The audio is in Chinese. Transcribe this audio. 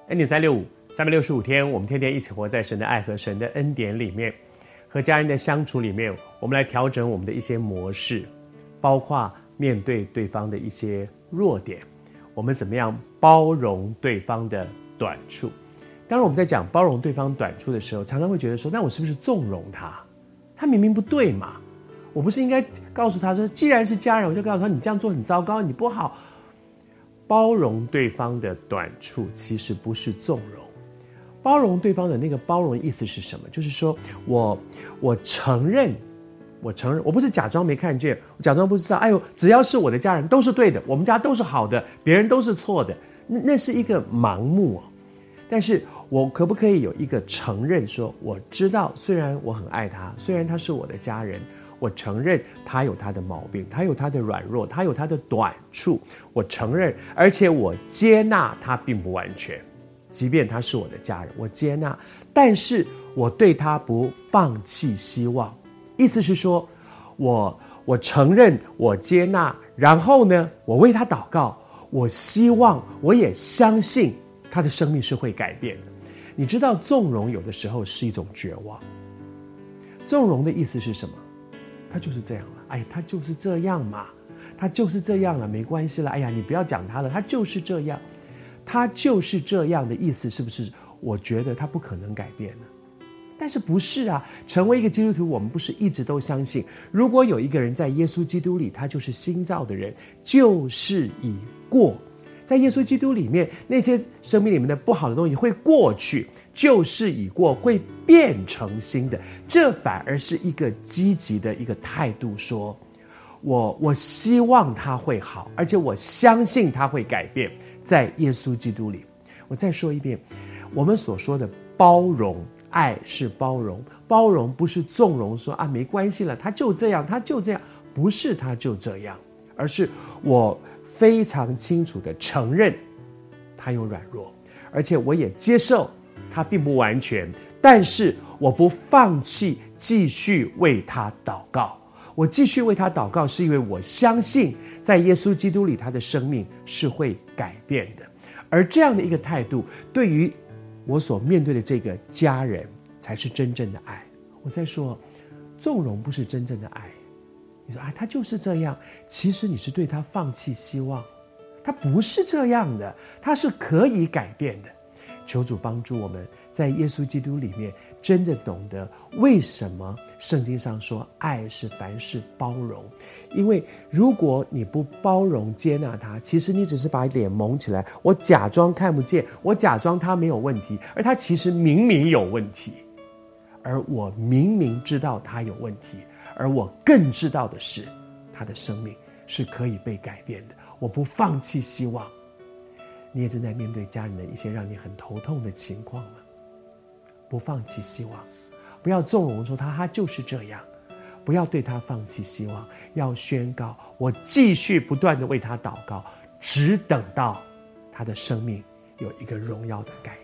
N365，365天，我们天天一起活在神的爱和神的恩典里面，和家人的相处里面，我们来调整我们的一些模式，包括面对对方的一些弱点，我们怎么样包容对方的短处。当然我们在讲包容对方短处的时候，常常会觉得说，那我是不是纵容他？他明明不对嘛，我不是应该告诉他说，既然是家人，我就告诉他你这样做很糟糕，你不好。包容对方的短处其实不是纵容，包容对方的那个包容的意思是什么？就是说我承认，我不是假装没看见，我假装不知道。哎呦，只要是我的家人都是对的，我们家都是好的，别人都是错的，那是一个盲目哦。但是我可不可以有一个承认，说我知道，虽然我很爱他，虽然他是我的家人，我承认他有他的毛病，他有他的软弱，他有他的短处，我承认，而且我接纳他并不完全，即便他是我的家人，我接纳，但是我对他不放弃希望。意思是说，我承认，我接纳，然后呢，我为他祷告，我希望，我也相信他的生命是会改变的。你知道纵容有的时候是一种绝望。纵容的意思是什么？他就是这样了，哎，他就是这样嘛，他就是这样了，没关系了，哎呀，你不要讲他了，他就是这样，他就是这样的意思是不是？我觉得他不可能改变呢。但是不是啊？成为一个基督徒，我们不是一直都相信，如果有一个人在耶稣基督里，他就是新造的人，旧事已过。在耶稣基督里面，那些生命里面的不好的东西会过去，旧事已过，会变成新的。这反而是一个积极的一个态度，说我希望他会好，而且我相信他会改变，在耶稣基督里。我再说一遍，我们所说的包容，爱是包容，包容不是纵容，说啊没关系了，他就这样，他就这样，不是他就这样，而是我非常清楚地承认他有软弱，而且我也接受他并不完全，但是我不放弃继续为他祷告。我继续为他祷告，是因为我相信在耶稣基督里他的生命是会改变的。而这样的一个态度，对于我所面对的这个家人才是真正的爱。我在说纵容不是真正的爱。你说他就是这样，其实你是对他放弃希望，他不是这样的，他是可以改变的。求主帮助我们在耶稣基督里面真的懂得为什么圣经上说爱是凡事包容。因为如果你不包容接纳他，其实你只是把脸蒙起来，我假装看不见，我假装他没有问题，而他其实明明有问题，而我明明知道他有问题，而我更知道的是他的生命是可以被改变的。我不放弃希望。你也正在面对家人的一些让你很头痛的情况吗？不放弃希望，不要纵容说他就是这样，不要对他放弃希望，要宣告我继续不断的为他祷告，只等到他的生命有一个荣耀的改